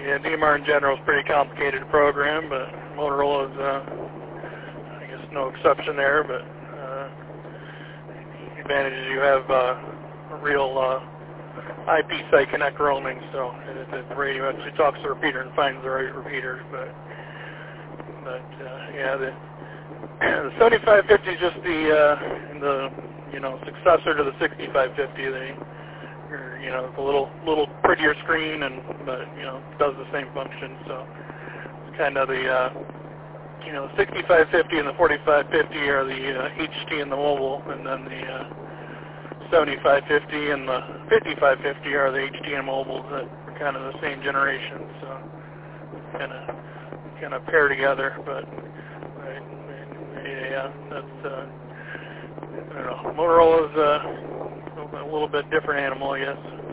Yeah, DMR in general is a pretty complicated to program, but Motorola is, I guess, no exception there. But the advantage is you have a real IP site connect roaming, so the radio actually talks to the repeater and finds the right repeater. But yeah, the 7550 is just the successor to the 6550. It's a little prettier screen, but does the same function. So it's kind of the 6550 and the 4550 are the HT and the mobile, and then the 7550 and the 5550 are the HT and mobiles that are kind of the same generation. So kind of pair together, but yeah, that's I don't know. Motorola's a little bit different animal, I guess.